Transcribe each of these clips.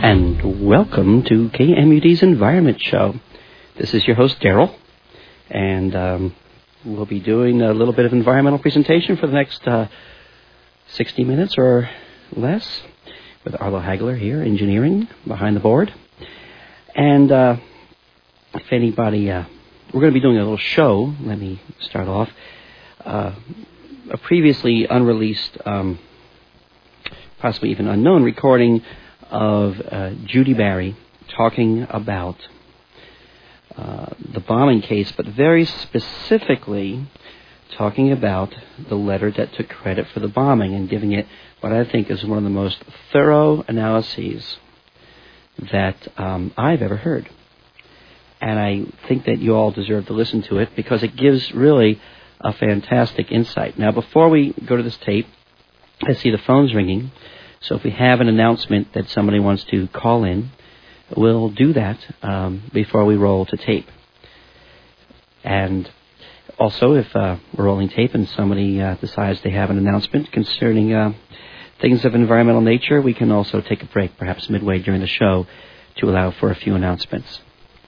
And welcome to KMUD's Environment Show. This is your host, Daryl, and we'll be doing a little bit of environmental presentation for the next 60 minutes or less with Arlo Hagler here, engineering, behind the board. And if anybody, we're going to be doing a little show. Let me start off. A previously unreleased, possibly even unknown recording of Judy Barry talking about the bombing case, but very specifically talking about the letter that took credit for the bombing and giving it what I think is one of the most thorough analyses that I've ever heard. And I think that you all deserve to listen to it because it gives really a fantastic insight. Now, before we go to this tape, I see the phones ringing. So if we have an announcement that somebody wants to call in, we'll do that before we roll to tape. And also, if we're rolling tape and somebody decides they have an announcement concerning things of environmental nature, we can also take a break, perhaps midway during the show, to allow for a few announcements.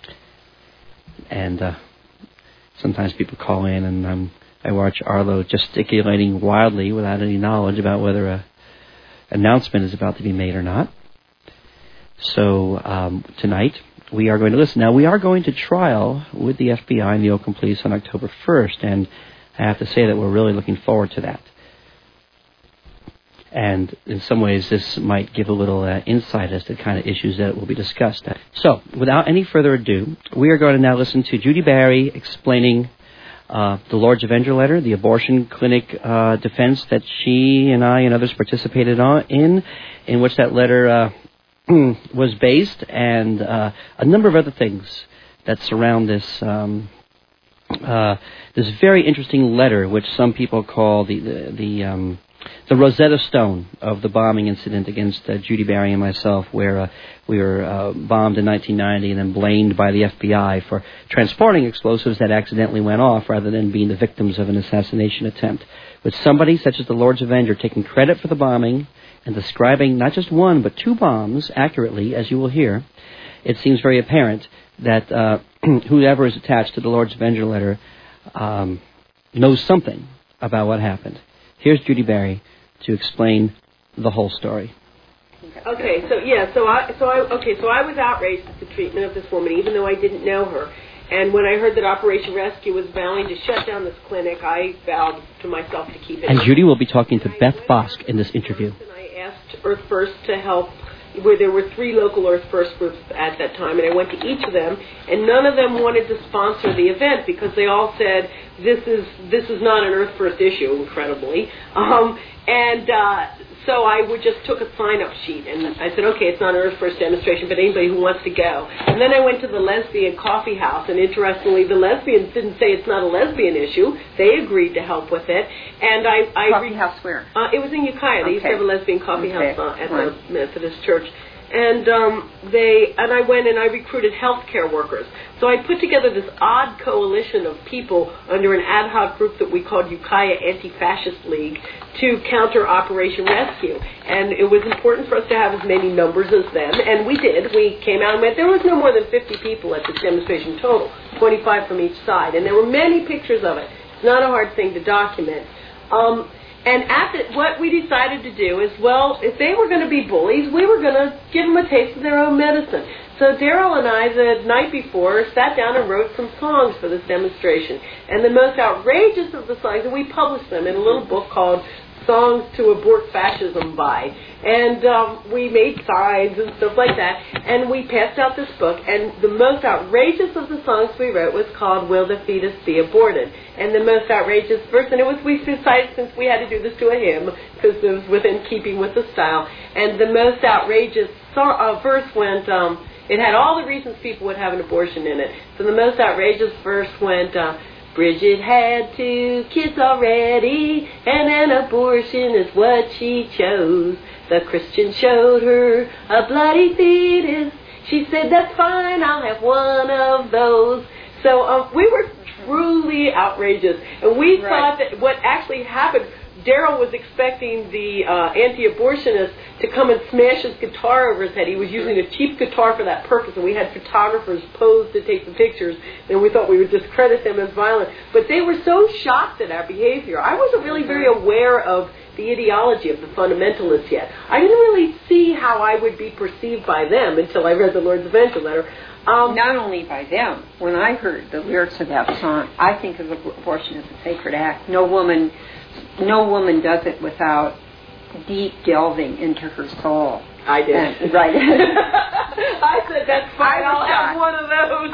And sometimes people call in, and I watch Arlo gesticulating wildly without any knowledge about whether a announcement is about to be made or not. So tonight we are going to listen. Now, we are going to trial with the FBI and the Oakland Police on October 1st, and I have to say that we're really looking forward to that. And in some ways, this might give a little insight as to the kind of issues that will be discussed. So, without any further ado, we are going to now listen to Judy Barry explaining the Lord's Avenger letter, the abortion clinic defense that she and I and others participated in which that letter was based, and a number of other things that surround this this very interesting letter, which some people call the Rosetta Stone of the bombing incident against Judy Barry and myself, where we were bombed in 1990 and then blamed by the FBI for transporting explosives that accidentally went off rather than being the victims of an assassination attempt. With somebody such as the Lord's Avenger taking credit for the bombing and describing not just one but two bombs accurately, as you will hear, it seems very apparent that whoever is attached to the Lord's Avenger letter knows something about what happened. Here's Judy Barry to explain the whole story. Okay, so I was outraged at the treatment of this woman, even though I didn't know her. And when I heard that Operation Rescue was vowing to shut down this clinic, I vowed to myself to keep it. And Judy will be talking to Beth Bosk in this interview. And I asked Earth First to help, where there were 3 local Earth First groups at that time, and I went to each of them, and none of them wanted to sponsor the event because they all said this is not an Earth First issue, incredibly. So I just took a sign-up sheet, and I said, okay, it's not an Earth First demonstration, but anybody who wants to go. And then I went to the lesbian coffee house, and interestingly, the lesbians didn't say it's not a lesbian issue. They agreed to help with it. And coffee house where? It was in Ukiah. They used to have a lesbian coffee house at the Methodist Church. And I went and I recruited healthcare workers. So I put together this odd coalition of people under an ad hoc group that we called Ukiah Anti-Fascist League to counter Operation Rescue. And it was important for us to have as many numbers as them, and we did. We came out and went. There was no more than 50 people at this demonstration total, 25 from each side, and there were many pictures of it. It's not a hard thing to document. And what we decided to do is, well, if they were going to be bullies, we were going to give them a taste of their own medicine. So Daryl and I, the night before, sat down and wrote some songs for this demonstration. And the most outrageous of the songs, and we published them in a little book called Songs to Abort Fascism By. And we made signs and stuff like that, and we passed out this book, and the most outrageous of the songs we wrote was called Will the Fetus Be Aborted? And the most outrageous verse, and we decided since we had to do this to a hymn, because it was within keeping with the style, and the most outrageous verse went, it had all the reasons people would have an abortion in it. So the most outrageous verse went, Bridget had 2 kids already, and an abortion is what she chose. The Christian showed her a bloody fetus. She said, that's fine, I'll have one of those. So we were truly outrageous. And we thought that what actually happened Daryl was expecting the anti-abortionist to come and smash his guitar over his head. He was using a cheap guitar for that purpose, and we had photographers pose to take the pictures, and we thought we would discredit them as violent. But they were so shocked at our behavior. I wasn't really very aware of the ideology of the fundamentalists yet. I didn't really see how I would be perceived by them until I read the Lord's Avenger letter. Not only by them. When I heard the lyrics of that song, I think of abortion as a sacred act. No woman does it without deep delving into her soul. I did. Right. I said, that's fine, I'll have one of those.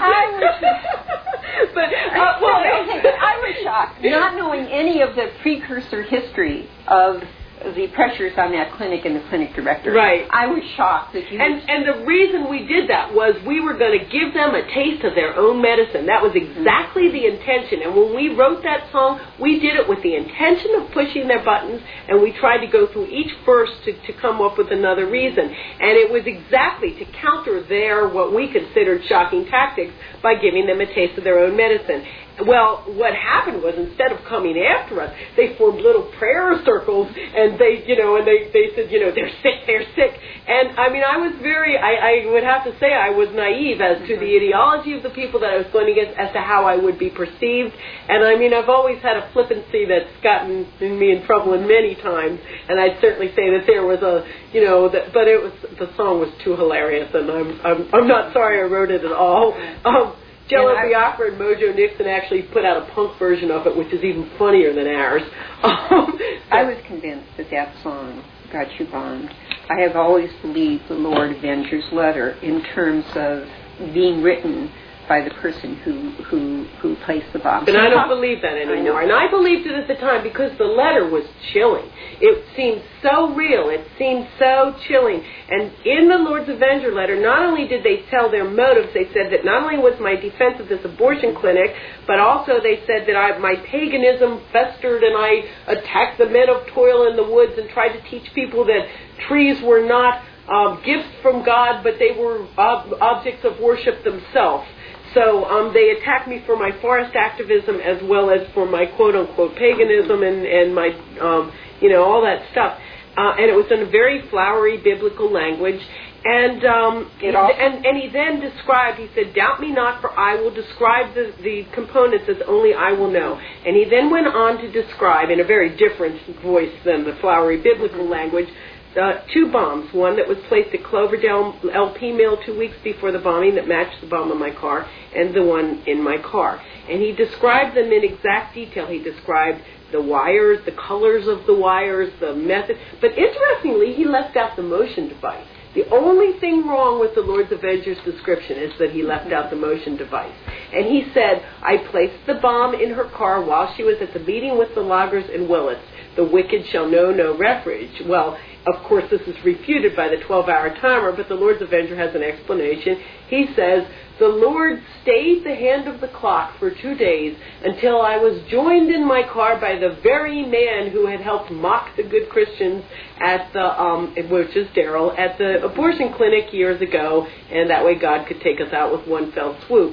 I was shocked, not knowing any of the precursor history of the pressures on that clinic and the clinic director. Right. I was shocked that you... And the reason we did that was we were going to give them a taste of their own medicine. That was exactly the intention. And when we wrote that song, we did it with the intention of pushing their buttons, and we tried to go through each verse to come up with another reason. And it was exactly to counter their, what we considered shocking tactics, by giving them a taste of their own medicine. Well, what happened was, instead of coming after us, they formed little prayer circles, and they said, they're sick. And I mean, I would have to say I was naive as to the ideology of the people that I was going against, as to how I would be perceived. And I mean, I've always had a flippancy that's gotten me in trouble many times, and I'd certainly say that there was but the song was too hilarious, and I'm not sorry I wrote it at all. Jello Biafra and Mojo Nixon actually put out a punk version of it, which is even funnier than ours. I was convinced that song got you bombed. I have always believed the Lord Avenger's letter in terms of being written by the person who placed the bomb. And I don't believe that anymore. And I believed it at the time because the letter was chilling. It seemed so real. It seemed so chilling. And in the Lord's Avenger letter, not only did they tell their motives, they said that not only was my defense of this abortion clinic, but also they said that my paganism festered and I attacked the men of toil in the woods and tried to teach people that trees were not gifts from God, but they were objects of worship themselves. So they attacked me for my forest activism as well as for my quote-unquote paganism and my, all that stuff. And it was in a very flowery biblical language. And he then described, he said, doubt me not, for I will describe the components as only I will know. And he then went on to describe, in a very different voice than the flowery biblical language, 2 bombs, one that was placed at Cloverdale LP Mill 2 weeks before the bombing that matched the bomb in my car, and the one in my car. And he described them in exact detail. He described the wires, the colors of the wires, the method. But interestingly, he left out the motion device. The only thing wrong with the Lord's Avenger's description is that he left out the motion device. And he said, I placed the bomb in her car while she was at the meeting with the loggers in Willits. The wicked shall know no refuge. Well, of course, this is refuted by the 12-hour timer, but the Lord's Avenger has an explanation. He says, the Lord stayed the hand of the clock for 2 days until I was joined in my car by the very man who had helped mock the good Christians at the, which is Daryl, at the abortion clinic years ago, and that way God could take us out with one fell swoop.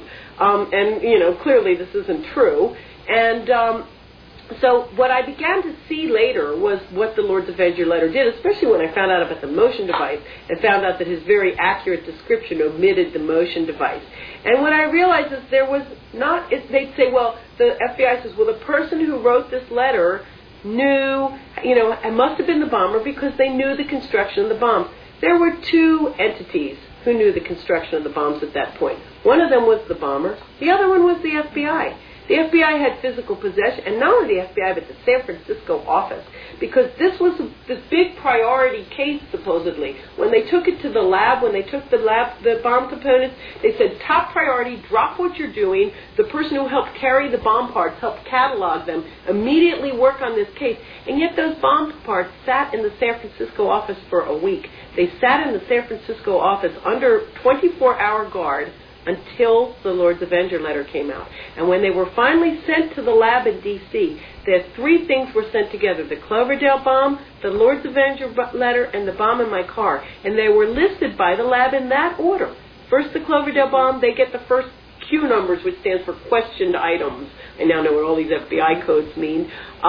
Clearly this isn't true. And so what I began to see later was what the Lord's Avenger letter did, especially when I found out about the motion device and found out that his very accurate description omitted the motion device. And what I realized is there was not, they'd say, well, the FBI says, well, the person who wrote this letter knew, it must have been the bomber because they knew the construction of the bomb. There were 2 entities who knew the construction of the bombs at that point. One of them was the bomber. The other one was the FBI. The FBI had physical possession, and not only the FBI, but the San Francisco office, because this was this big priority case, supposedly. When they took it to the lab, when they took the bomb components, they said, top priority, drop what you're doing. The person who helped carry the bomb parts, helped catalog them, immediately work on this case. And yet those bomb parts sat in the San Francisco office for a week. They sat in the San Francisco office under 24-hour guard until the Lord's Avenger letter came out. And when they were finally sent to the lab in D.C., the 3 things were sent together: the Cloverdale bomb, the Lord's Avenger letter, and the bomb in my car. And they were listed by the lab in that order. First the Cloverdale bomb, they get the first Q numbers, which stands for questioned items. I now know what all these FBI codes mean.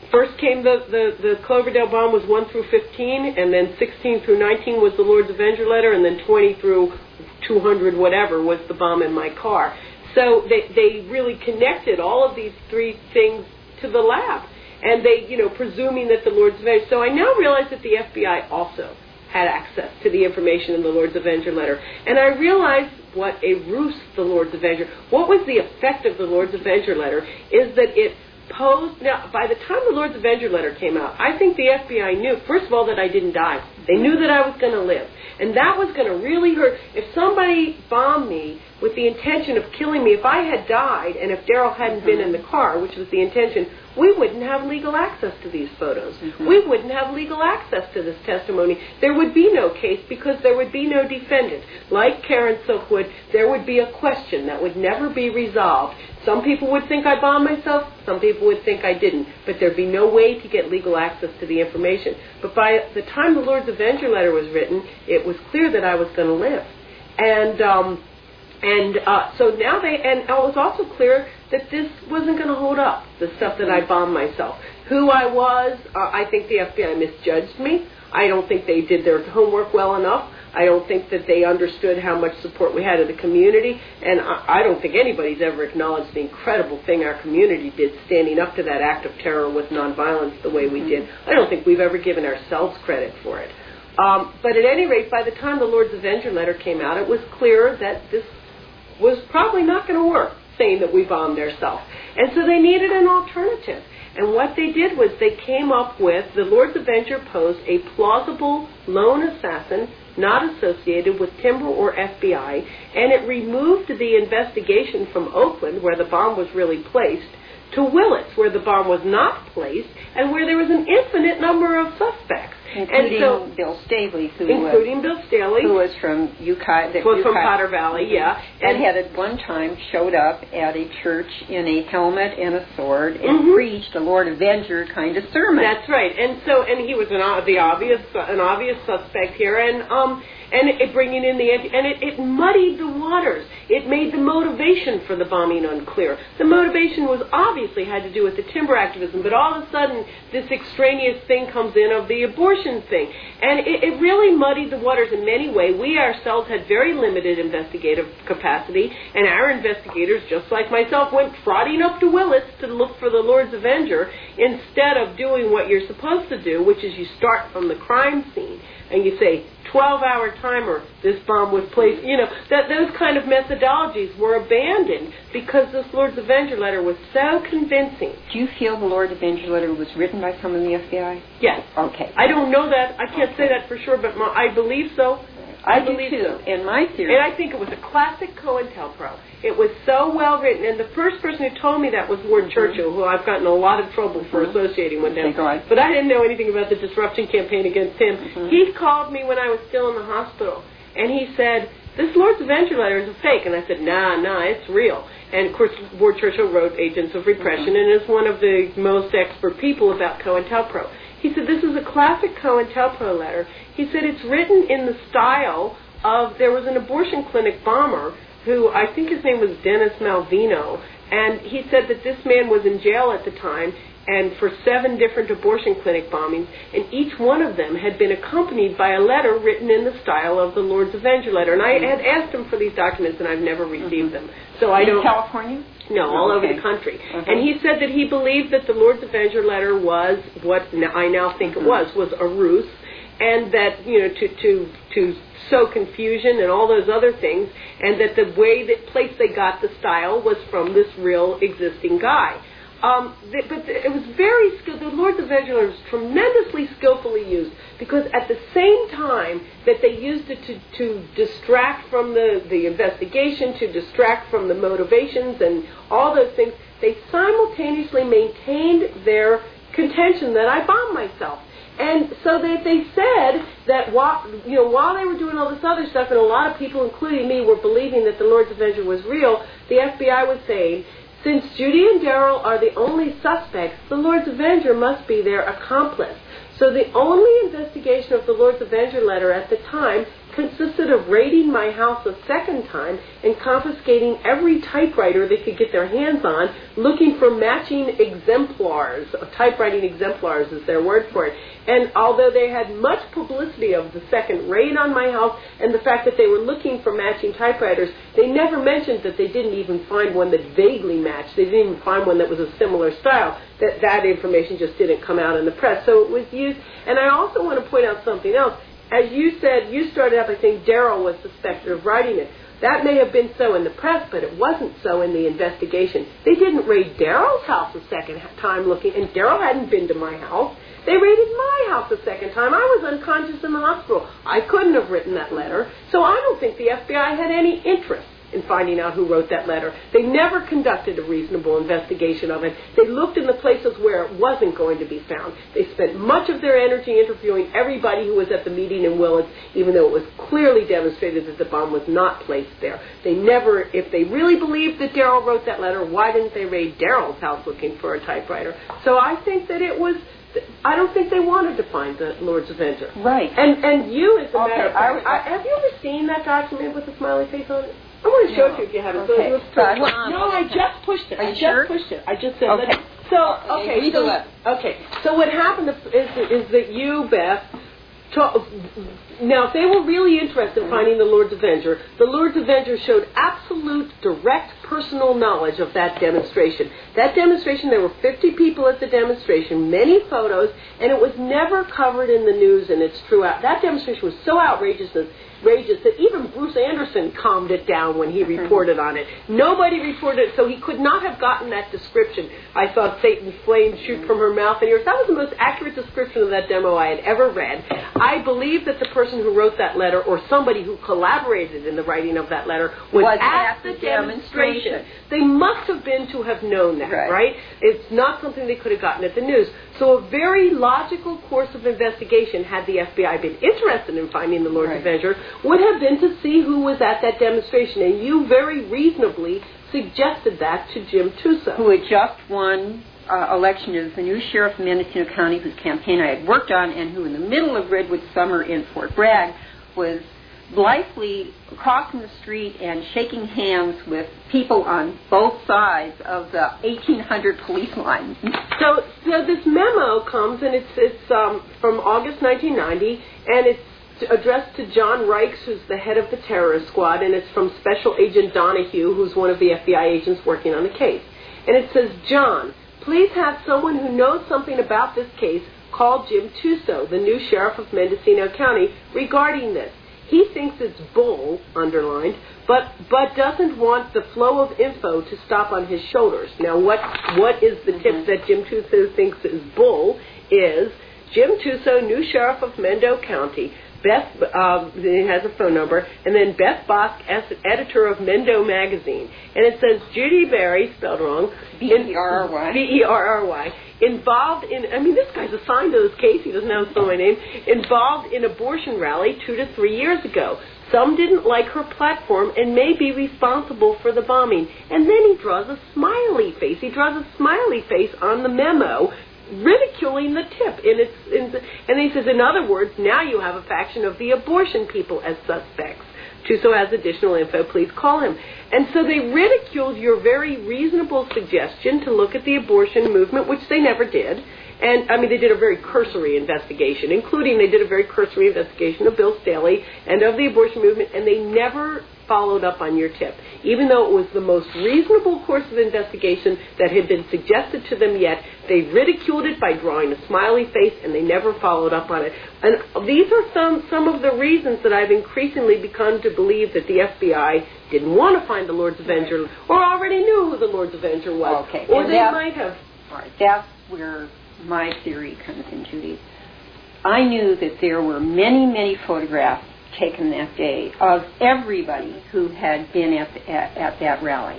First came the Cloverdale bomb was 1 through 15, and then 16 through 19 was the Lord's Avenger letter, and then 20 through 200 whatever was the bomb in my car. So they really connected all of these three things to the lab, and they, presuming that the Lord's Avenger. So I now realize that the FBI also had access to the information in the Lord's Avenger letter, and I realized what a ruse the Lord's Avenger. What was the effect of the Lord's Avenger letter is that it posed. Now, by the time the Lord's Avenger letter came out, I think the FBI knew, first of all, that I didn't die. They knew that I was going to live. And that was going to really hurt. If somebody bombed me with the intention of killing me, if I had died and if Daryl hadn't been in the car, which was the intention, we wouldn't have legal access to these photos. We wouldn't have legal access to this testimony. There would be no case because there would be no defendant. Like Karen Silkwood, there would be a question that would never be resolved. Some people would think I bombed myself. Some people would think I didn't. But there'd be no way to get legal access to the information. But by the time the Lord's Avenger letter was written, it was clear that I was going to live. And so now and it was also clear that this wasn't going to hold up, the stuff that I bombed myself. Who I was, I think the FBI misjudged me. I don't think they did their homework well enough. I don't think that they understood how much support we had in the community, and I don't think anybody's ever acknowledged the incredible thing our community did standing up to that act of terror with nonviolence the way we did. I don't think we've ever given ourselves credit for it. But at any rate, by the time the Lord's Avenger letter came out, it was clear that this was probably not going to work, saying that we bombed ourselves. And so they needed an alternative. And what they did was they came up with, the Lord's Avenger posed a plausible lone assassin not associated with Timber or FBI, and it removed the investigation from Oakland, where the bomb was really placed, to Willits, where the bomb was not placed, and where there was an infinite number of suspects. Including Bill Staley, who was from from Potter Valley, yeah. And had at one time showed up at a church in a helmet and a sword and preached a Lord Avenger kind of sermon. That's right. And he was an obvious suspect here, and it bringing in it muddied the waters. It made the motivation for the bombing unclear. The motivation was obviously had to do with the timber activism, but all of a sudden this extraneous thing comes in of the abortion thing. And it really muddied the waters in many ways. We ourselves had very limited investigative capacity, and our investigators, just like myself, went trotting up to Willits to look for the Lord's Avenger instead of doing what you're supposed to do, which is you start from the crime scene and you say, 12-hour timer, this bomb was placed. Those kind of methodologies were abandoned because this Lord's Avenger letter was so convincing. Do you feel the Lord's Avenger letter was written by someone in the FBI? Yes. Okay. I don't know that. I can't say that for sure, but I believe so. I believe so. In my theory. And I think it was a classic COINTELPRO. It was so well written. And the first person who told me that was Ward Churchill, who I've gotten a lot of trouble for associating with him. But I didn't know anything about the disruption campaign against him. He called me when I was still in the hospital. And he said, this Lord's Avenger letter is a fake. And I said, nah, it's real. And, of course, Ward Churchill wrote Agents of Repression and is one of the most expert people about COINTELPRO. He said, this is a classic COINTELPRO letter. He said it's written in the style of, there was an abortion clinic bomber who, I think his name was Dennis Malvino, and he said that this man was in jail at the time and for 7 different abortion clinic bombings, and each one of them had been accompanied by a letter written in the style of the Lord's Avenger letter. And I had asked him for these documents, and I've never received them. So I don't. In California? No, all over the country. And he said that he believed that the Lord's Avenger letter was what I now think it was a ruse, and that, to sow confusion and all those other things, and that the place they got the style was from this real existing guy. But it was very skilled. The Lord's Avenger letter was tremendously skillfully used, because at the same time that they used it to distract from the investigation, to distract from the motivations and all those things, they simultaneously maintained their contention that I bombed myself. And so they said that while they were doing all this other stuff, and a lot of people, including me, were believing that the Lord's Avenger was real, the FBI was saying, since Judy and Daryl are the only suspects, the Lord's Avenger must be their accomplice. So the only investigation of the Lord's Avenger letter at the time consisted of raiding my house a second time and confiscating every typewriter they could get their hands on, looking for matching exemplars. Typewriting exemplars is their word for it. And although they had much publicity of the second raid on my house and the fact that they were looking for matching typewriters, they never mentioned that they didn't even find one that vaguely matched. They didn't even find one that was a similar style. That information just didn't come out in the press. So it was used. And I also want to point out something else. As you said, you started out by saying Darrell was suspected of writing it. That may have been so in the press, but it wasn't so in the investigation. They didn't raid Darrell's house a second time looking, and Darrell hadn't been to my house. They raided my house a second time. I was unconscious in the hospital. I couldn't have written that letter. So I don't think the FBI had any interest in finding out who wrote that letter. They never conducted a reasonable investigation of it. They looked in the places where it wasn't going to be found. They spent much of their energy interviewing everybody who was at the meeting in Willits, even though it was clearly demonstrated that the bomb was not placed there. They never, if they really believed that Darrell wrote that letter, why didn't they raid Darrell's house looking for a typewriter? So I think that it was, I don't think they wanted to find the Lord's Avenger. Right. And you, as a matter of fact, have you ever seen that document with a smiley face on it? I want to show it to you if you haven't. Okay. No, I just pushed it. Are you sure? Pushed it. I just said okay. So what happened is that you, Beth, now if they were really interested in finding the Lord's Avenger showed absolute direct personal knowledge of that demonstration. That demonstration, there were 50 people at the demonstration, many photos, and it was never covered in the news, and it's true. That demonstration was so outrageous that even Bruce Anderson calmed it down when he reported on it. Nobody reported it, so he could not have gotten that description. I saw Satan's flame shoot from her mouth and ears. That was the most accurate description of that demo I had ever read. I believe that the person who wrote that letter, or somebody who collaborated in the writing of that letter, was at the demonstration. They must have been to have known that, right? It's not something they could have gotten at the news. So a very logical course of investigation, had the FBI been interested in finding the Lord's Avenger, would have been to see who was at that demonstration. And you very reasonably suggested that to Jim Tuso, who had just won election as the new sheriff of Mendocino County, whose campaign I had worked on, and who in the middle of Redwood Summer in Fort Bragg was blithely crossing the street and shaking hands with people on both sides of the 1800 police line. So this memo comes, and it's from August 1990, and it's addressed to John Reichs, who's the head of the terrorist squad, and it's from Special Agent Donahue, who's one of the FBI agents working on the case. And it says, John, please have someone who knows something about this case call Jim Tuso, the new sheriff of Mendocino County, regarding this. He thinks it's bull, underlined, but doesn't want the flow of info to stop on his shoulders. Now, what is the tip that Jim Tuso thinks is bull is Jim Tuso, new sheriff of Mendo County. Beth, it has a phone number, and then Beth Bosk, editor of Mendo Magazine. And it says Judy Berry, spelled wrong. B-E-R-R-Y. B-E-R-R-Y. Involved in, this guy's assigned to this case, he doesn't know my name, involved in abortion rally 2 to 3 years ago. Some didn't like her platform and may be responsible for the bombing. And then he draws a smiley face. He draws a smiley face on the memo, ridiculing the tip. And he says, in other words, now you have a faction of the abortion people as suspects. Tuso has additional info, please call him. And so they ridiculed your very reasonable suggestion to look at the abortion movement, which they never did. And, they did a very cursory investigation, including they did a very cursory investigation of Bill Staley and of the abortion movement, and they never followed up on your tip. Even though it was the most reasonable course of investigation that had been suggested to them yet, they ridiculed it by drawing a smiley face, and they never followed up on it. And these are some of the reasons that I've increasingly begun to believe that the FBI didn't want to find the Lord's Avenger, or already knew who the Lord's Avenger was. Okay. Or they might have. All right, that's where my theory comes in, Judy. I knew that there were many, many photographs taken that day of everybody who had been at that rally.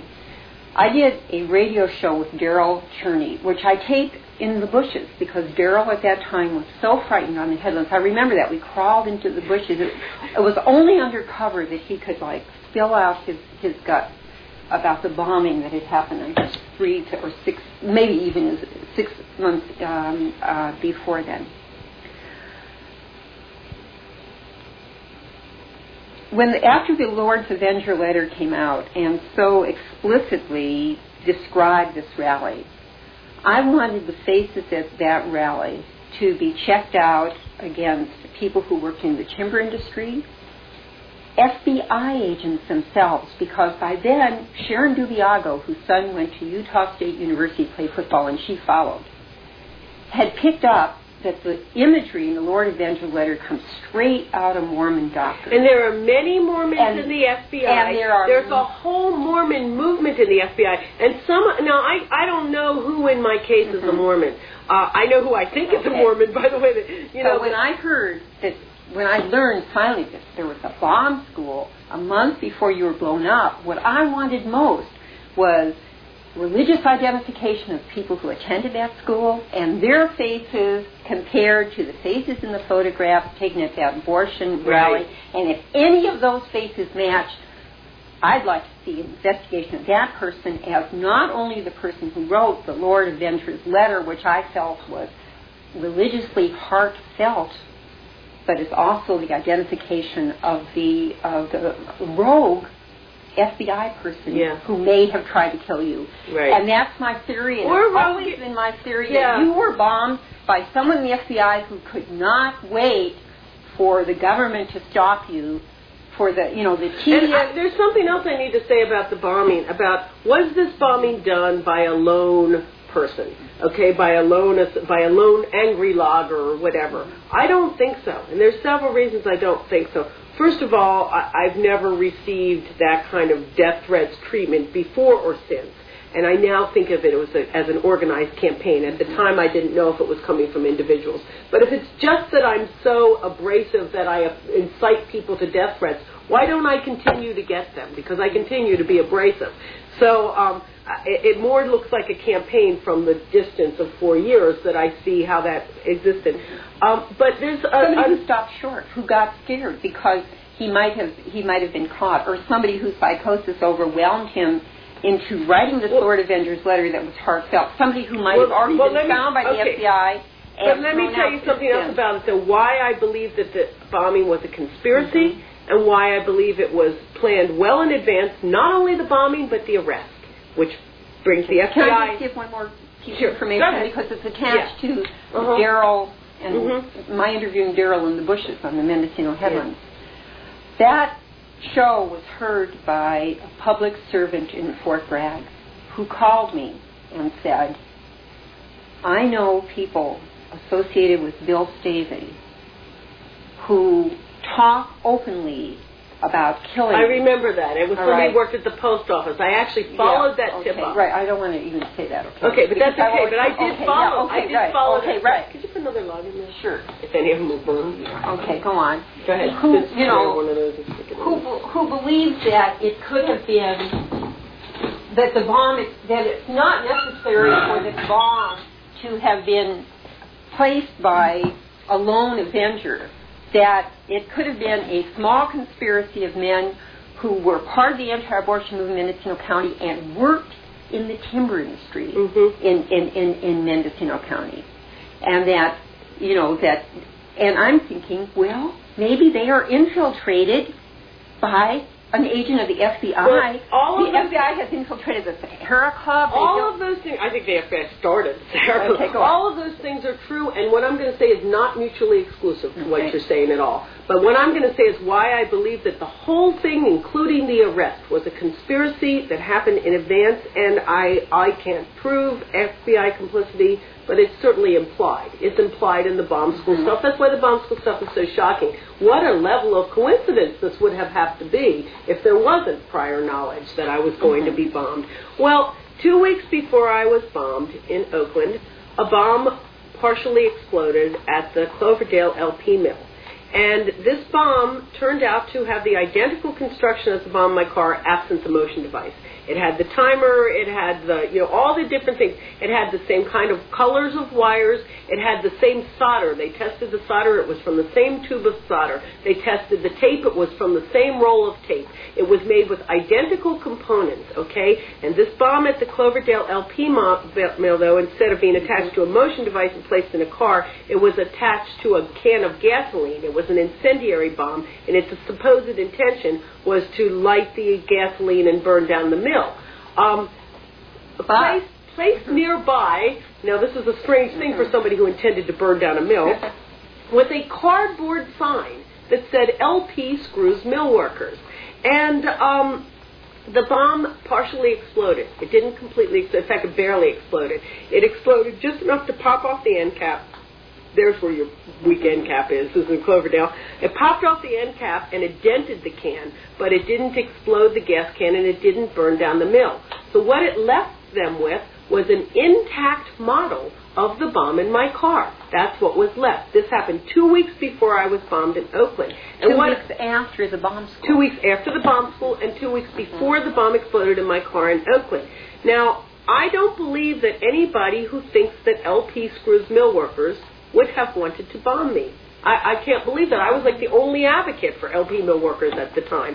I did a radio show with Darrell Cherney, which I taped in the bushes because Darrell at that time was so frightened on the headlands. I remember that. We crawled into the bushes. It was only under cover that he could spill out his guts about the bombing that had happened in 3 or 6, maybe even 6 months before then. after the Lord's Avenger letter came out and so explicitly described this rally, I wanted the faces at that rally to be checked out against people who worked in the timber industry, FBI agents themselves, because by then Sharon Dubiago, whose son went to Utah State University to play football and she followed, had picked up that the imagery in the Lord Avenger letter comes straight out of Mormon doctrine. And there are many Mormons in the FBI. And there's a whole Mormon movement in the FBI. And I don't know who in my case is a Mormon. I know who I think is a Mormon, by the way. When I heard that, when I learned finally that there was a bomb school a month before you were blown up, what I wanted most was religious identification of people who attended that school and their faces compared to the faces in the photographs taken at that abortion rally. And if any of those faces matched, I'd like to see an investigation of that person as not only the person who wrote the Lord Avenger's letter, which I felt was religiously heartfelt, but is also the identification of the rogue FBI person who may have tried to kill you. Right. And that's my theory, and it's always been my theory that you were bombed by someone in the FBI who could not wait for the government to stop you for the tedious... And there's something else I need to say about the bombing, about was this bombing done by a lone person, by a lone angry logger or whatever? I don't think so, and there's several reasons I don't think so. First of all, I've never received that kind of death threats treatment before or since, and I now think of it as an organized campaign. At the time, I didn't know if it was coming from individuals. But if it's just that I'm so abrasive that I incite people to death threats, why don't I continue to get them? Because I continue to be abrasive. So it more looks like a campaign from the distance of 4 years that I see how that existed. But there's somebody who stopped short, who got scared because he might have been caught, or somebody whose psychosis overwhelmed him into writing this Lord Avenger's letter that was heartfelt. Somebody who might have already been found by the FBI. But let me tell you something else about it, though. Why I believe that the bombing was a conspiracy, and why I believe it was planned well in advance, not only the bombing, but the arrest, which brings the FBI... Can I just give one more piece of information? Because it's attached to Daryl and my interviewing Daryl in the bushes on the Mendocino Headlands. That show was heard by a public servant in Fort Bragg who called me and said, I know people associated with Bill Stasey who talk openly about killing. I remember that. It was somebody who worked at the post office. I actually followed that tip-off. Right, I don't want to even say that. Okay, but that's okay. But I did follow. I did follow. Okay, right. Could you put another log in there? Sure. If any of them will burn. Okay, go on. Go ahead. Who believes that it could have been that the bomb, that it's not necessary for the bomb to have been placed by a lone avenger, that it could have been a small conspiracy of men who were part of the anti-abortion movement in Mendocino County and worked in the timber industry in Mendocino County. And that, and I'm thinking, well, maybe they are infiltrated by an agent of the FBI. Well, the FBI has infiltrated the Sahara Club. All of those things, I think the FBI started the Sahara Club. All of those things are true, and what I'm going to say is not mutually exclusive to what you're saying at all. But what I'm going to say is why I believe that the whole thing, including the arrest, was a conspiracy that happened in advance, and I can't prove FBI complicity, but it's certainly implied. It's implied in the bomb school stuff. That's why the bomb school stuff is so shocking. What a level of coincidence this would have had to be if there wasn't prior knowledge that I was going to be bombed. Well, 2 weeks before I was bombed in Oakland, a bomb partially exploded at the Cloverdale LP mill. And this bomb turned out to have the identical construction as the bomb in my car, absent the motion device. It had the timer. It had the, all the different things. It had the same kind of colors of wires. It had the same solder. They tested the solder. It was from the same tube of solder. They tested the tape. It was from the same roll of tape. It was made with identical components, okay? And this bomb at the Cloverdale LP mill, though, instead of being attached to a motion device and placed in a car, it was attached to a can of gasoline. It was an incendiary bomb, and its supposed intention was to light the gasoline and burn down the mill. Placed nearby, now this is a strange thing for somebody who intended to burn down a mill, was a cardboard sign that said LP Screws Mill Workers. And the bomb partially exploded. It didn't completely explode. In fact, it barely exploded. It exploded just enough to pop off the end cap. There's where your weak end cap is. This is in Cloverdale. It popped off the end cap and it dented the can, but it didn't explode the gas can and it didn't burn down the mill. So what it left them with was an intact model of the bomb in my car. That's what was left. This happened 2 weeks before I was bombed in Oakland. And 2 weeks after the bomb school. 2 weeks after the bomb school and 2 weeks before the bomb exploded in my car in Oakland. Now, I don't believe that anybody who thinks that LP Screws Mill Workers would have wanted to bomb me. I can't believe that. I was like the only advocate for LP Mill Workers at the time.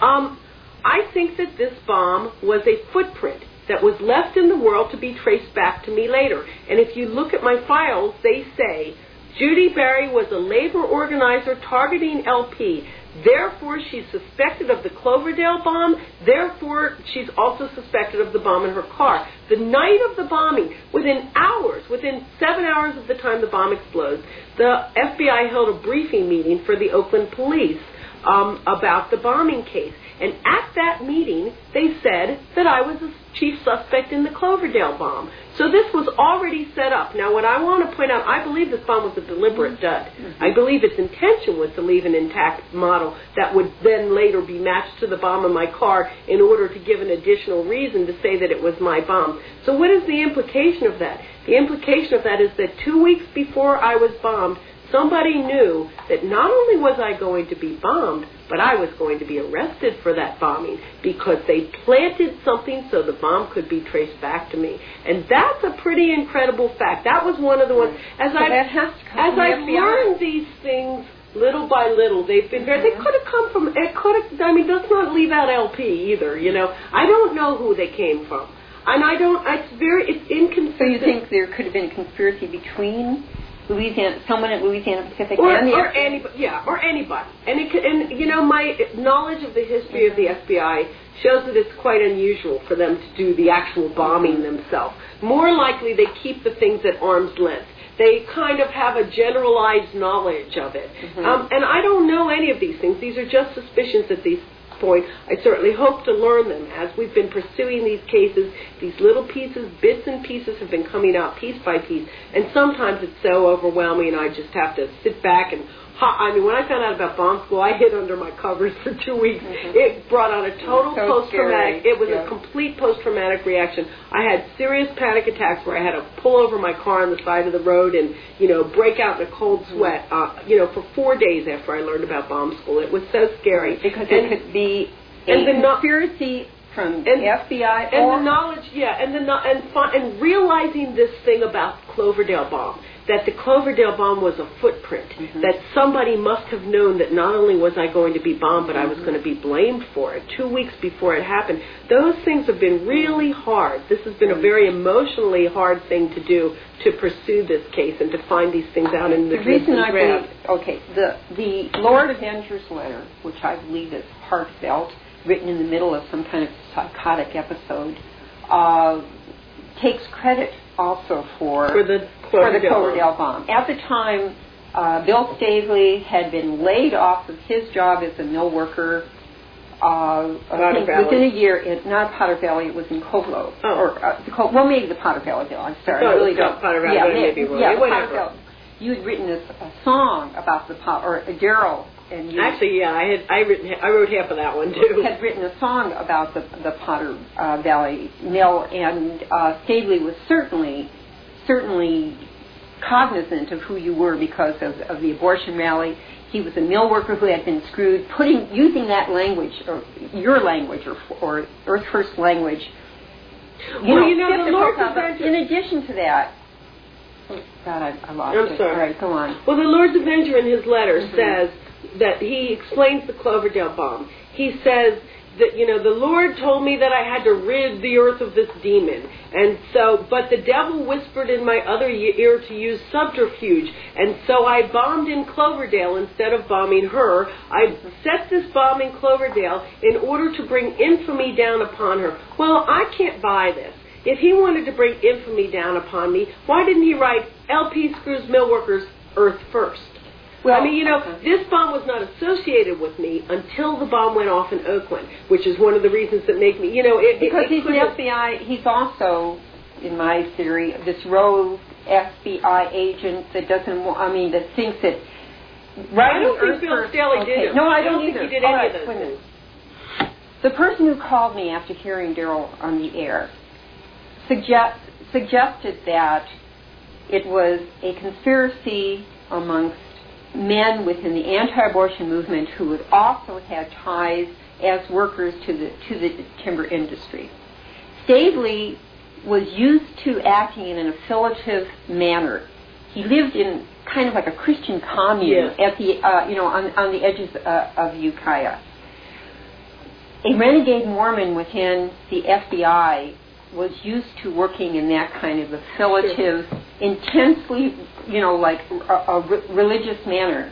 I think that this bomb was a footprint that was left in the world to be traced back to me later. And if you look at my files, they say, Judy Barry was a labor organizer targeting LP. Therefore, she's suspected of the Cloverdale bomb. Therefore, she's also suspected of the bomb in her car. The night of the bombing, within 7 hours of the time the bomb explodes, the FBI held a briefing meeting for the Oakland police about the bombing case. And at that meeting, they said that I was a chief suspect in the Cloverdale bomb. So this was already set up. Now, what I want to point out, I believe this bomb was a deliberate dud. I believe its intention was to leave an intact model that would then later be matched to the bomb in my car in order to give an additional reason to say that it was my bomb. So what is the implication of that? The implication of that is that 2 weeks before I was bombed, somebody knew that not only was I going to be bombed, but I was going to be arrested for that bombing because they planted something so the bomb could be traced back to me. And that's a pretty incredible fact. That was one of the ones, as I've learned these things little by little, they've been very, they could have come from, let's not leave out LP either, I don't know who they came from. And it's inconsistent. So you think there could have been a conspiracy between someone at Louisiana Pacific or anybody. And my knowledge of the history of the FBI shows that it's quite unusual for them to do the actual bombing themselves. More likely, they keep the things at arm's length. They kind of have a generalized knowledge of it. And I don't know any of these things. These are just suspicions at this point. I certainly hope to learn them. As we've been pursuing these cases, these little pieces, bits and pieces have been coming out piece by piece. And sometimes it's so overwhelming, I just have to sit back and when I found out about bomb school, I hid under my covers for 2 weeks. It brought on a total post-traumatic. It was a complete post-traumatic reaction. I had serious panic attacks where I had to pull over my car on the side of the road and, break out in a cold sweat, for 4 days after I learned about bomb school. It was so scary. Because it could be a conspiracy from the FBI and the knowledge, and realizing this thing about Cloverdale bomb. That the Cloverdale bomb was a footprint, that somebody must have known that not only was I going to be bombed, but I was going to be blamed for it 2 weeks before it happened. Those things have been really hard. This has been a very emotionally hard thing to do, to pursue this case and to find these things out in the reason I believe, the Lord Avenger's letter, which I believe is heartfelt, written in the middle of some kind of psychotic episode, takes credit also for the Cloverdale bomb. At the time, Bill Stavely had been laid off of his job as a mill worker within a year. Not Potter Valley, it was in Covelo. Maybe the Potter Valley Bill. I'm sorry, I really don't. Potter Valley, maybe whatever. You had written a song about Daryl. And I wrote half of that one too. Had written a song about the Potter Valley Mill, and Stavely was certainly cognizant of who you were because of the abortion rally he was a mill worker who had been screwed, using that language, or your language, or Earth First language. The Lord's Avenger. In addition to that, oh God, I lost it. I'm sorry. All right, go on. Well, the Lord's Avenger in his letter says that he explains the Cloverdale bomb. He says that, the Lord told me that I had to rid the earth of this demon. And so, but the devil whispered in my other ear to use subterfuge. And so I bombed in Cloverdale instead of bombing her. I set this bomb in Cloverdale in order to bring infamy down upon her. Well, I can't buy this. If he wanted to bring infamy down upon me, why didn't he write LP Screws Millworkers Earth First? Well, this bomb was not associated with me until the bomb went off in Oakland, which is one of the reasons that make me, because he's an FBI, he's also, in my theory, this rogue FBI agent that that thinks that... Right, I don't think Bill Staley did it. No, I don't either. Think he did any of those things. The person who called me after hearing Daryl on the air suggested that it was a conspiracy amongst men within the anti-abortion movement who had also had ties as workers to the timber industry. Stavely was used to acting in an affiliative manner. He lived in kind of like a Christian commune at the on the edges of Ukiah. A renegade Mormon within the FBI was used to working in that kind of affiliative, intensely, like a religious manner.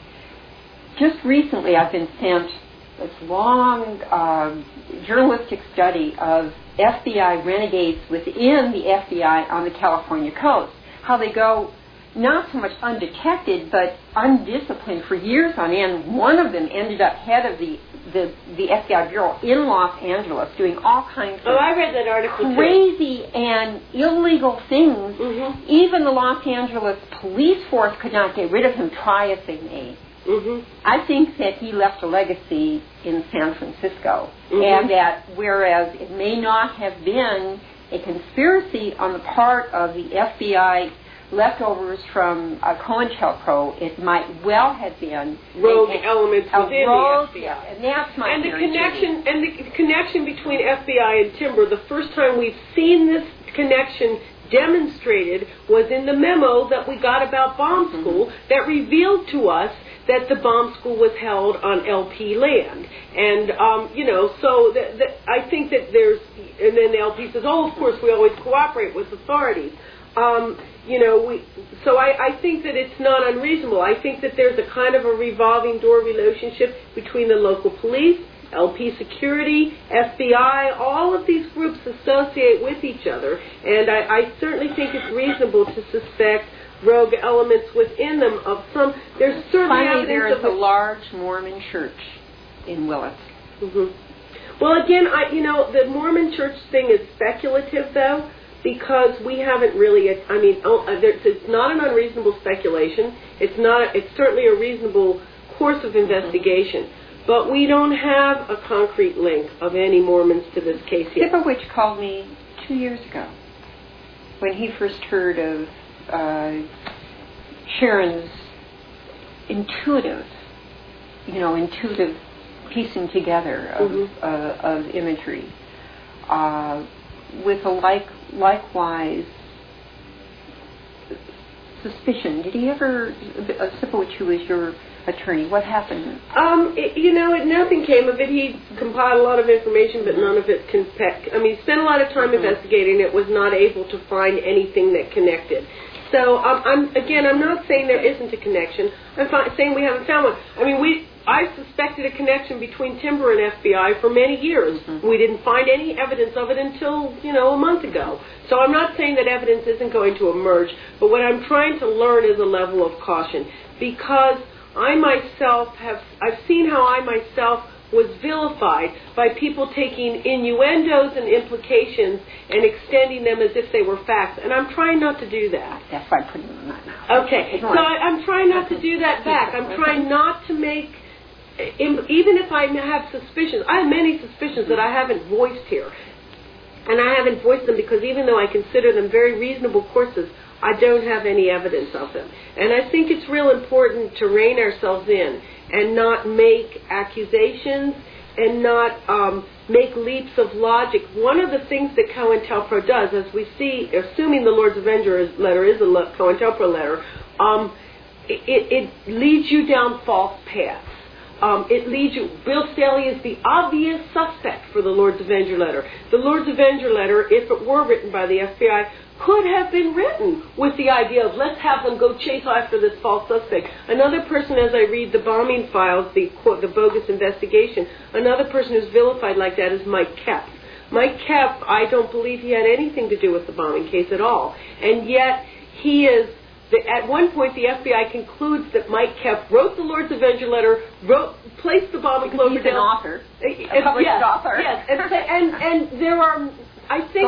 Just recently I've been sent this long journalistic study of FBI renegades within the FBI on the California coast, how they go not so much undetected but undisciplined for years on end. One of them ended up head of the FBI bureau in Los Angeles doing all kinds of I read that article crazy and illegal things. Mm-hmm. Even the Los Angeles police force could not get rid of him, try as they may. Mm-hmm. I think that he left a legacy in San Francisco, and that whereas it may not have been a conspiracy on the part of the FBI leftovers from COINTELPRO, it might well have been rogue elements within the FBI. And that's my theory. The connection between FBI and timber, the first time we've seen this connection demonstrated was in the memo that we got about bomb school that revealed to us that the bomb school was held on LP land. And, so I think that there's, and then the LP says, of course, we always cooperate with authorities. So I think that it's not unreasonable. I think that there's a kind of a revolving door relationship between the local police, LP Security, FBI, all of these groups associate with each other, and I certainly think it's reasonable to suspect rogue elements within them of some. There's certainly finally there is a large Mormon church in Willits. Mm-hmm. Well, again, the Mormon church thing is speculative, though, because we haven't really. It's not an unreasonable speculation. It's certainly a reasonable course of investigation. But we don't have a concrete link of any Mormons to this case yet. Sipowicz called me 2 years ago when he first heard of Sharon's intuitive piecing together of imagery with a likewise suspicion. Did he ever, Sipowicz, who was your attorney, what happened? Nothing came of it. He compiled a lot of information, but none of it he spent a lot of time investigating it, was not able to find anything that connected. So, I'm not saying there isn't a connection. I'm saying we haven't found one. I suspected a connection between timber and FBI for many years. Mm-hmm. We didn't find any evidence of it until, a month ago. So I'm not saying that evidence isn't going to emerge, but what I'm trying to learn is a level of caution, because I've seen how I myself was vilified by people taking innuendos and implications and extending them as if they were facts. And I'm trying not to do that. That's why I'm putting them on that now. Okay. So I'm trying not to do that back. I'm trying not to make, even if I have suspicions, I have many suspicions that I haven't voiced here. And I haven't voiced them because even though I consider them very reasonable courses I don't have any evidence of them. And I think it's real important to rein ourselves in and not make accusations and not make leaps of logic. One of the things that COINTELPRO does, as we see, assuming the Lord's Avenger letter is a COINTELPRO letter, it leads you down false paths. It leads you. Bill Staley is the obvious suspect for the Lord's Avenger letter. The Lord's Avenger letter, if it were written by the FBI, could have been written with the idea of let's have them go chase after this false suspect. Another person, as I read the bombing files, the bogus investigation, another person who's vilified like that is Mike Kep. Mike Kep, I don't believe he had anything to do with the bombing case at all. And yet he is, at one point the FBI concludes that Mike Kep wrote the Lord's Avenger letter, placed the bomb in Cloverdale. He's an author, a published author. Yes, and there are... I think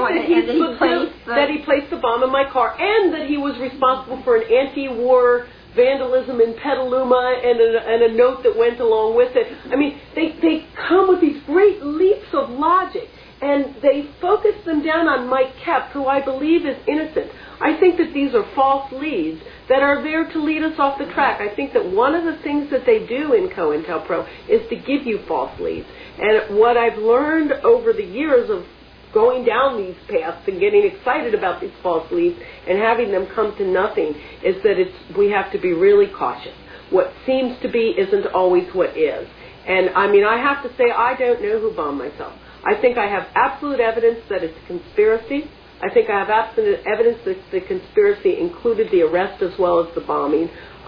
that he placed the bomb in my car, and that he was responsible for an anti-war vandalism in Petaluma and a note that went along with it. I mean, they come with these great leaps of logic, and they focus them down on Mike Kep, who I believe is innocent. I think that these are false leads that are there to lead us off the track. I think that one of the things that they do in COINTELPRO is to give you false leads. And what I've learned over the years of going down these paths and getting excited about these false leads and having them come to nothing is that we have to be really cautious. What seems to be isn't always what is. And I mean, I have to say, I don't know who bombed myself. I think I have absolute evidence that it's a conspiracy. I think I have absolute evidence that the conspiracy included the arrest as well as the bombing.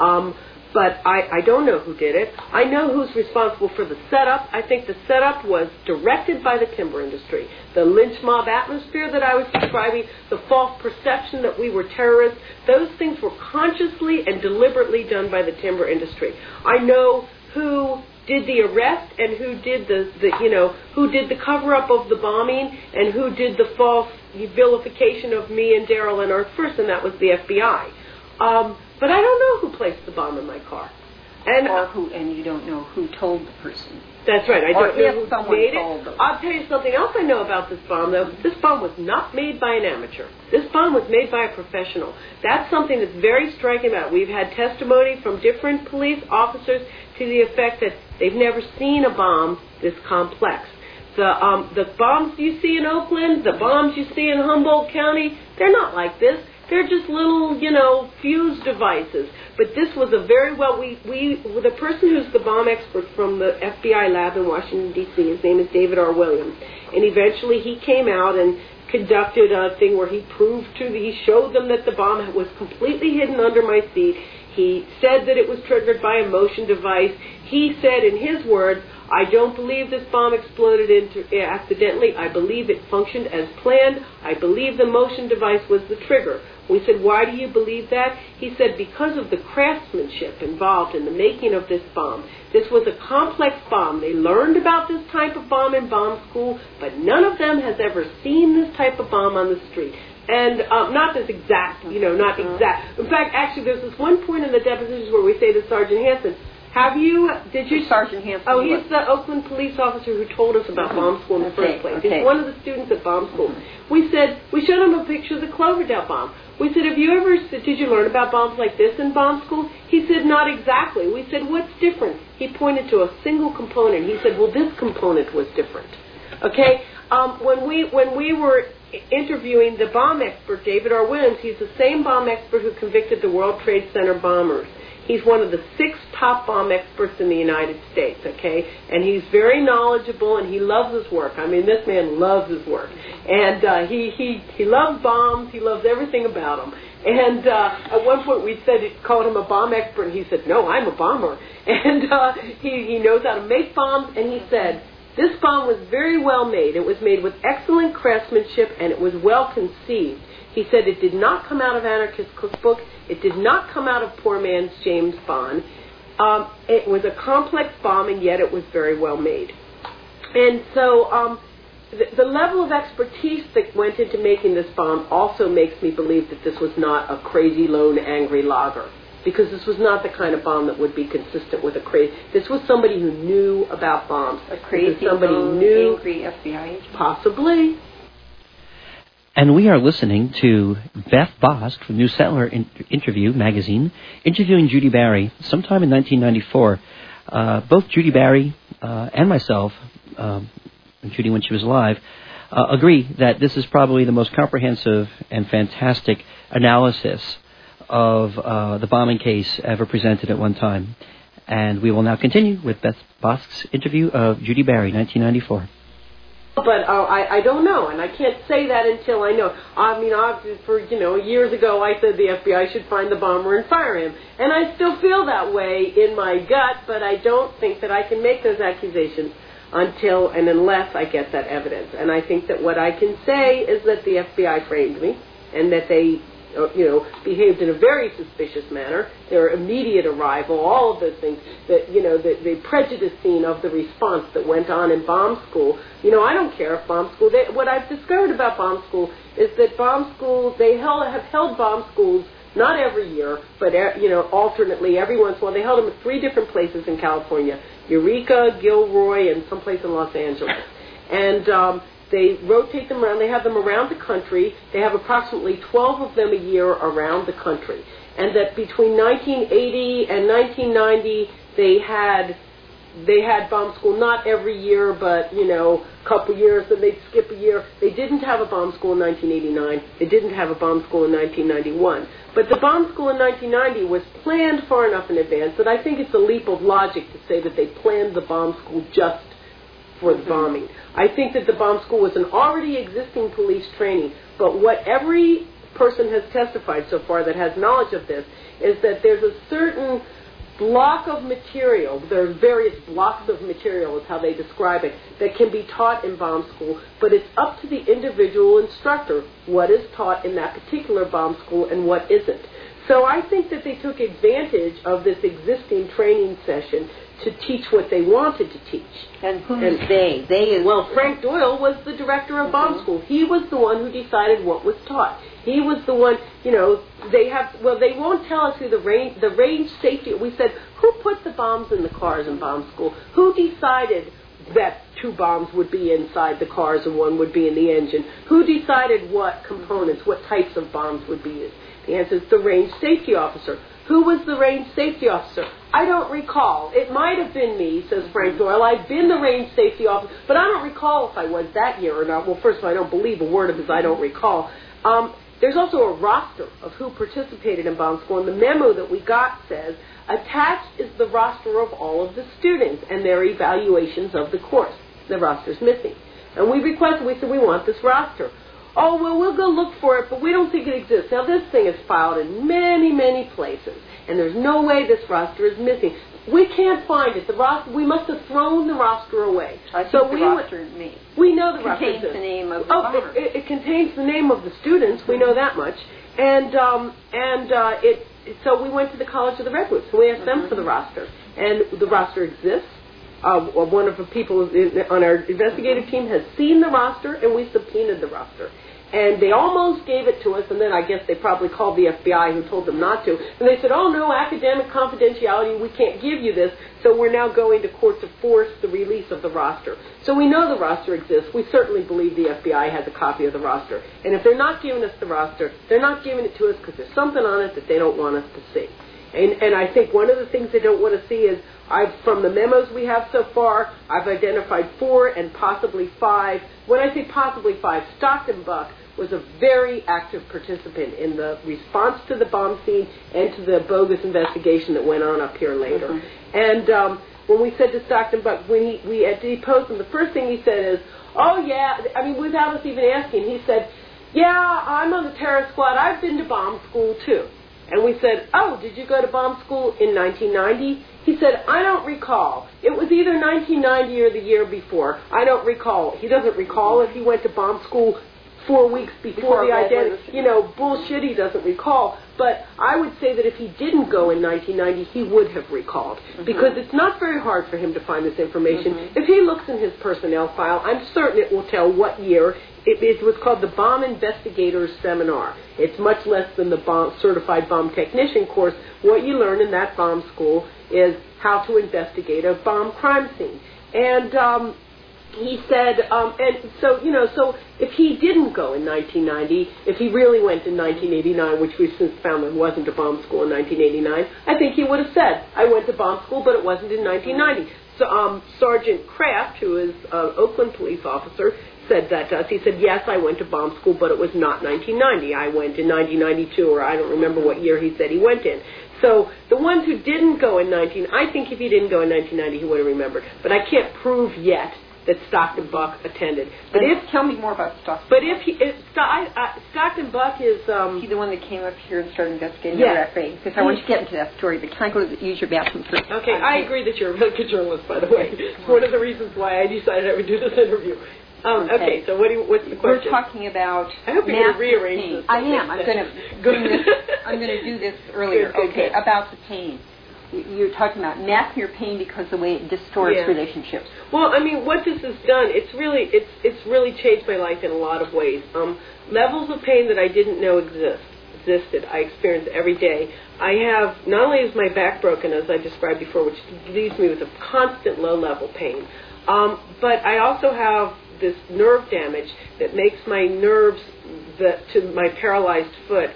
But I don't know who did it. I know who's responsible for the setup. I think the setup was directed by the timber industry. The lynch mob atmosphere that I was describing, the false perception that we were terrorists, those things were consciously and deliberately done by the timber industry. I know who did the arrest and who did who did the cover-up of the bombing and who did the false vilification of me and Daryl and Earth First, and that was the FBI. But I don't know who placed the bomb in my car. And you don't know who told the person. That's right. I don't know who made it. Them. I'll tell you something else I know about this bomb, though. This bomb was not made by an amateur. This bomb was made by a professional. That's something that's very striking about it. We've had testimony from different police officers to the effect that they've never seen a bomb this complex. The bombs you see in Oakland, the bombs you see in Humboldt County, they're not like this. They're just little, fuse devices. But this was a very the person who's the bomb expert from the FBI lab in Washington, D.C., his name is David R. Williams. And eventually he came out and conducted a thing where he showed them that the bomb was completely hidden under my seat. He said that it was triggered by a motion device. He said, in his words, I don't believe this bomb exploded accidentally. I believe it functioned as planned. I believe the motion device was the trigger. We said, why do you believe that? He said, because of the craftsmanship involved in the making of this bomb. This was a complex bomb. They learned about this type of bomb in bomb school, but none of them has ever seen this type of bomb on the street. And not this exact, not exact. In fact, actually, there's this one point in the depositions where we say to Sergeant Hansen, Sergeant Hansen? Oh, he's the Oakland police officer who told us about bomb school in the first place. Okay. He's one of the students at bomb school. We showed him a picture of the Cloverdale bomb. We said, did you learn about bombs like this in bomb school? He said, not exactly. We said, what's different? He pointed to a single component. He said, well, this component was different. Okay? When we were interviewing the bomb expert, David R. Williams, he's the same bomb expert who convicted the World Trade Center bombers. He's one of the 6 top bomb experts in the United States, okay? And he's very knowledgeable, and he loves his work. I mean, this man loves his work. And he loves bombs. He loves everything about them. And at one point we called him a bomb expert, and he said, no, I'm a bomber. And he knows how to make bombs, and he said, this bomb was very well made. It was made with excellent craftsmanship, and it was well conceived. He said it did not come out of Anarchist Cookbook. It did not come out of poor man's James Bond. It was a complex bomb, and yet it was very well made. And so the level of expertise that went into making this bomb also makes me believe that this was not a crazy, lone, angry logger, because this was not the kind of bomb that would be consistent with a crazy. This was somebody who knew about bombs. A crazy, lone, angry FBI agent? Possibly. And we are listening to Beth Bosk from New Settler Interview magazine, interviewing Judy Barry sometime in 1994. Both Judy Barry and myself, Judy when she was alive, agree that this is probably the most comprehensive and fantastic analysis of the bombing case ever presented at one time. And we will now continue with Beth Bosk's interview of Judy Barry, 1994. But I don't know, and I can't say that until I know. I mean, years ago I said the FBI should find the bomber and fire him, and I still feel that way in my gut, but I don't think that I can make those accusations until and unless I get that evidence. And I think that what I can say is that the FBI framed me, and that they behaved in a very suspicious manner. Their immediate arrival, all of those things, that, the prejudice scene of the response that went on in bomb school. I don't care if bomb school, what I've discovered about bomb school is that bomb schools, they have held bomb schools not every year, but, alternately every once in a while. They held them at 3 different places in California, Eureka, Gilroy, and someplace in Los Angeles. And, they rotate them around. They have them around the country. They have approximately 12 of them a year around the country. And that between 1980 and 1990, they had bomb school not every year, but, a couple years, then they'd skip a year. They didn't have a bomb school in 1989. They didn't have a bomb school in 1991. But the bomb school in 1990 was planned far enough in advance that I think it's a leap of logic to say that they planned the bomb school just for the bombing. I think that the bomb school was an already existing police training, but what every person has testified so far that has knowledge of this is that there's a certain block of material, there are various blocks of material is how they describe it, that can be taught in bomb school, but it's up to the individual instructor what is taught in that particular bomb school and what isn't. So I think that they took advantage of this existing training session to teach what they wanted to teach. And who's they? They is... Well, Frank Doyle was the director of bomb school. He was the one who decided what was taught. He was the one, they won't tell us who the range safety, we said, who put the bombs in the cars in bomb school? Who decided that 2 bombs would be inside the cars and 1 would be in the engine? Who decided what components, what types of bombs would be used? The answer is the range safety officer. Who was the range safety officer? I don't recall. It might have been me, says Frank Doyle. I've been the range safety officer, but I don't recall if I was that year or not. Well, first of all, I don't believe a word of his I don't recall. There's also a roster of who participated in bomb school, and the memo that we got says, attached is the roster of all of the students and their evaluations of the course. The roster's missing. And we said we want this roster. Oh, well, we'll go look for it, but we don't think it exists. Now, this thing is filed in many, many places, and there's no way this roster is missing. We can't find it. The roster, we must have thrown the roster away. I think the roster we know the roster contains the name of the bomber. It contains the name of the students. We know that much. So we went to the College of the Redwoods, and we asked them for the roster. And the roster exists. One of the people on our investigative team has seen the roster, and we subpoenaed the roster. And they almost gave it to us, and then I guess they probably called the FBI, who told them not to. And they said, oh, no, academic confidentiality, we can't give you this, so we're now going to court to force the release of the roster. So we know the roster exists. We certainly believe the FBI has a copy of the roster. And if they're not giving us the roster, they're not giving it to us because there's something on it that they don't want us to see. And I think one of the things they don't want to see is, from the memos we have so far, I've identified 4 and possibly 5. When I say possibly 5, Stockton Buck was a very active participant in the response to the bomb scene and to the bogus investigation that went on up here later. Mm-hmm. And when we said to Stockton Buck, when we deposed him, the first thing he said is, oh, yeah, without us even asking, he said, yeah, I'm on the terror squad. I've been to bomb school, too. And we said, oh, did you go to bomb school in 1990? He said, I don't recall. It was either 1990 or the year before. I don't recall. He doesn't recall if he went to bomb school 4 weeks before the identity. Bullshit, he doesn't recall. But I would say that if he didn't go in 1990, he would have recalled. Mm-hmm. Because it's not very hard for him to find this information. Mm-hmm. If he looks in his personnel file, I'm certain it will tell what year. It was called the Bomb Investigators Seminar. It's much less than the Certified Bomb Technician course. What you learn in that bomb school is how to investigate a bomb crime scene. And he said, and so, so if he didn't go in 1990, if he really went in 1989, which we've since found there wasn't a bomb school in 1989, I think he would have said, I went to bomb school, but it wasn't in 1990. So Sergeant Kraft, who is an Oakland police officer, said that to us. He said, yes, I went to bomb school, but it was not 1990. I went in 1992, or I don't remember what year he said he went in. So the ones who didn't go in I think if he didn't go in 1990, he would have remembered. But I can't prove yet that Stockton Buck attended. But tell me more about Stockton. But Stockton Buck is he the one that came up here and started investigating yes. the RFA? Because I want you to get into that story. But can I go to use your bathroom first? Okay, I agree that you're a really good journalist, by the way. It's one of the reasons why I decided I would do this interview. Okay, so what's the question? We're talking about. I hope you're going to rearrange this. I am. I'm going to do this earlier. Okay, about the pain. You're talking about masking your pain because of the way it distorts relationships. Well, I mean, what this has done, it's really changed my life in a lot of ways. Levels of pain that I didn't know existed, I experience every day. I have, not only is my back broken, as I described before, which leaves me with a constant low-level pain, but I also have this nerve damage that makes my nerves to my paralyzed foot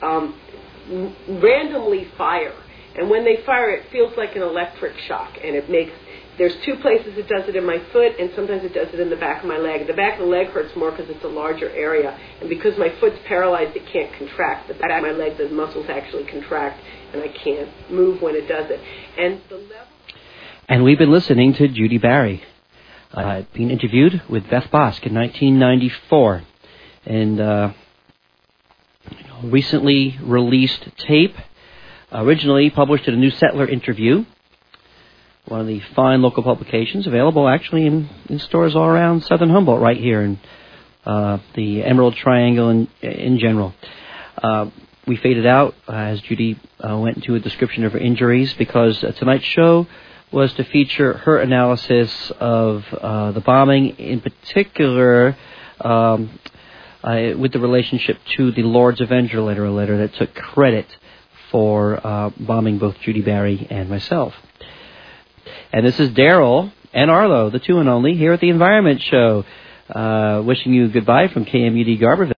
randomly fire. And when they fire, it feels like an electric shock, and there's two places it does it in my foot, and sometimes it does it in the back of my leg. The back of the leg hurts more because it's a larger area, and because my foot's paralyzed, it can't contract. The back of my leg, the muscles actually contract, and I can't move when it does it. And we've been listening to Judy Barry, being interviewed with Beth Bosk in 1994, and recently released tape. Originally published in a New Settler interview, one of the fine local publications, available actually in stores all around Southern Humboldt, right here in the Emerald Triangle in general. We faded out as Judy went into a description of her injuries because tonight's show was to feature her analysis of the bombing, in particular with the relationship to the Lord's Avenger letter, a letter that took credit for bombing both Judy Barry and myself. And this is Daryl and Arlo, the two and only, here at the Environment Show, wishing you goodbye from KMUD Garberville.